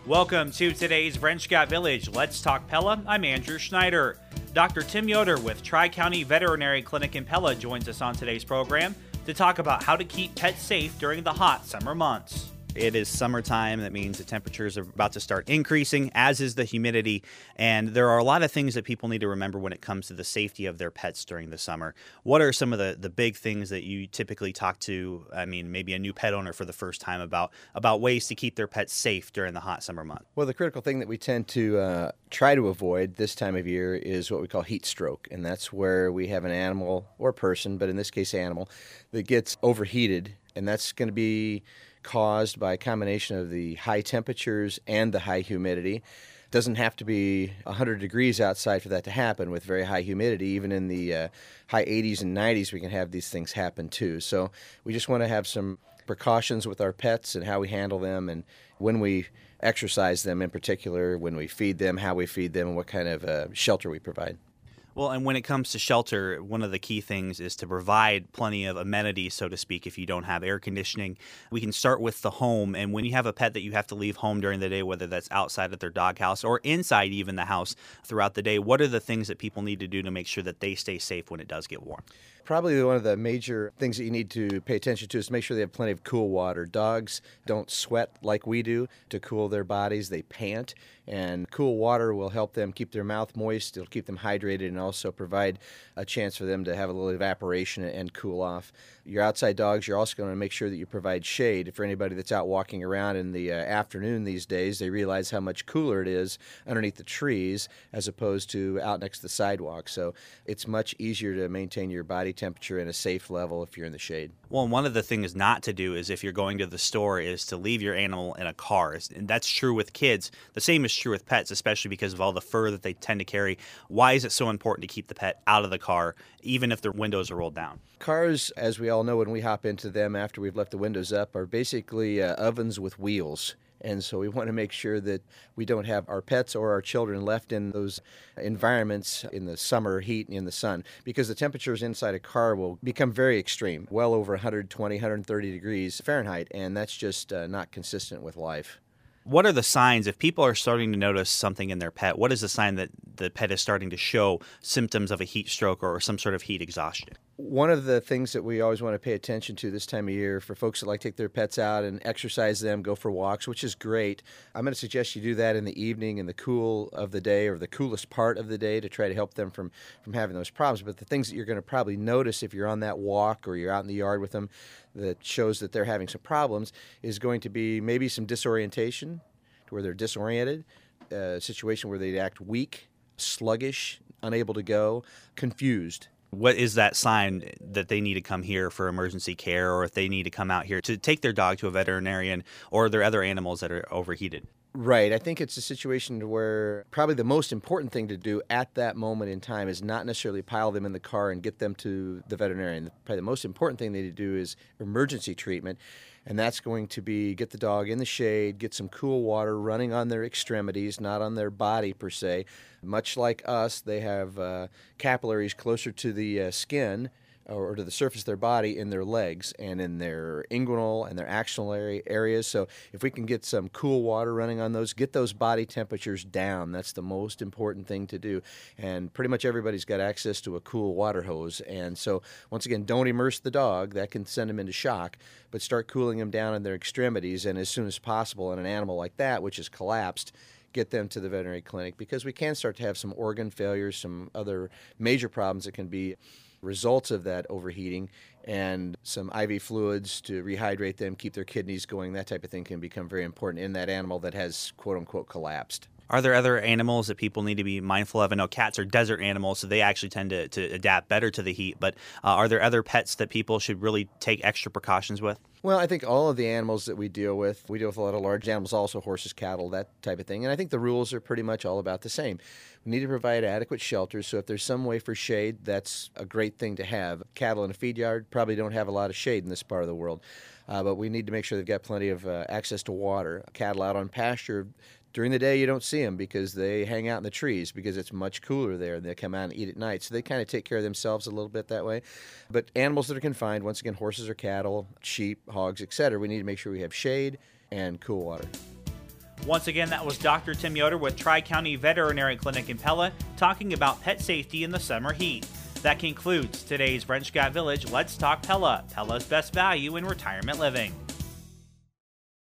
Welcome to today's Vrenschott Village Let's Talk Pella. I'm Andrew Schneider. Dr. Tim Yoder with Tri-County Veterinary Clinic in Pella joins us on today's program to talk about how to keep pets safe during the hot summer months. It is summertime. That means the temperatures are about to start increasing, as is the humidity. And there are a lot of things that people need to remember when it comes to the safety of their pets during the summer. What are some of the big things that you typically talk to, maybe a new pet owner for the first time about ways to keep their pets safe during the hot summer month? Well, the critical thing that we tend to try to avoid this time of year is what we call heat stroke. And that's where we have an animal or person, but in this case animal, that gets overheated. And that's going to be caused by a combination of the high temperatures and the high humidity. It doesn't have to be 100 degrees outside for that to happen with very high humidity. Even in the high 80s and 90s, we can have these things happen too. So we just want to have some precautions with our pets and how we handle them, and when we exercise them in particular, when we feed them, how we feed them, and what kind of shelter we provide. Well, and when it comes to shelter, one of the key things is to provide plenty of amenities, so to speak, if you don't have air conditioning. We can start with the home, and when you have a pet that you have to leave home during the day, whether that's outside at their doghouse or inside even the house throughout the day, what are the things that people need to do to make sure that they stay safe when it does get warm? Probably one of the major things that you need to pay attention to is to make sure they have plenty of cool water. Dogs don't sweat like we do to cool their bodies. They pant, and cool water will help them keep their mouth moist. It'll keep them hydrated and also provide a chance for them to have a little evaporation and cool off. Your outside dogs, you're also going to make sure that you provide shade. For anybody that's out walking around in the afternoon these days, they realize how much cooler it is underneath the trees as opposed to out next to the sidewalk. So it's much easier to maintain your body temperature in a safe level if you're in the shade. Well, and one of the things not to do is if you're going to the store is to leave your animal in a car. And that's true with kids. The same is true with pets, especially because of all the fur that they tend to carry. Why is it so important to keep the pet out of the car, even if the windows are rolled down? Cars, as we all know when we hop into them after we've left the windows up, are basically ovens with wheels. And so we want to make sure that we don't have our pets or our children left in those environments in the summer heat and in the sun, because the temperatures inside a car will become very extreme, well over 120, 130 degrees Fahrenheit, and that's just not consistent with life. What are the signs, if people are starting to notice something in their pet, what is the sign that the pet is starting to show symptoms of a heat stroke or some sort of heat exhaustion? One of the things that we always want to pay attention to this time of year for folks that like to take their pets out and exercise them, go for walks, which is great. I'm going to suggest you do that in the evening in the cool of the day or the coolest part of the day to try to help them from having those problems. But the things that you're going to probably notice if you're on that walk or you're out in the yard with them that shows that they're having some problems is going to be maybe some disorientation, to where they're disoriented, a situation where they act weak, sluggish, unable to go, confused. What is that sign that they need to come here for emergency care, or if they need to come out here to take their dog to a veterinarian, or are there other animals that are overheated? Right. I think it's a situation where probably the most important thing to do at that moment in time is not necessarily pile them in the car and get them to the veterinarian. Probably the most important thing they need to do is emergency treatment, and that's going to be get the dog in the shade, get some cool water running on their extremities, not on their body per se. Much like us, they have capillaries closer to the skin or to the surface of their body in their legs and in their inguinal and their axillary areas. So if we can get some cool water running on those, get those body temperatures down, that's the most important thing to do. And pretty much everybody's got access to a cool water hose. And so once again, don't immerse the dog. That can send them into shock, but start cooling them down in their extremities. And as soon as possible in an animal like that, which is collapsed, get them to the veterinary clinic, because we can start to have some organ failures, some other major problems that can be results of that overheating, and some IV fluids to rehydrate them, keep their kidneys going, that type of thing can become very important in that animal that has quote-unquote collapsed. Are there other animals that people need to be mindful of? I know cats are desert animals, so they actually tend to adapt better to the heat, but are there other pets that people should really take extra precautions with? Well, I think all of the animals that we deal with a lot of large animals, also horses, cattle, that type of thing. And I think the rules are pretty much all about the same. We need to provide adequate shelter, so if there's some way for shade, that's a great thing to have. Cattle in a feed yard probably don't have a lot of shade in this part of the world, but we need to make sure they've got plenty of access to water. Cattle out on pasture, during the day, you don't see them because they hang out in the trees because it's much cooler there, and they come out and eat at night. So they kind of take care of themselves a little bit that way. But animals that are confined, once again, horses or cattle, sheep, hogs, etc., we need to make sure we have shade and cool water. Once again, that was Dr. Tim Yoder with Tri-County Veterinary Clinic in Pella talking about pet safety in the summer heat. That concludes today's French Village Let's Talk Pella, Pella's best value in retirement living.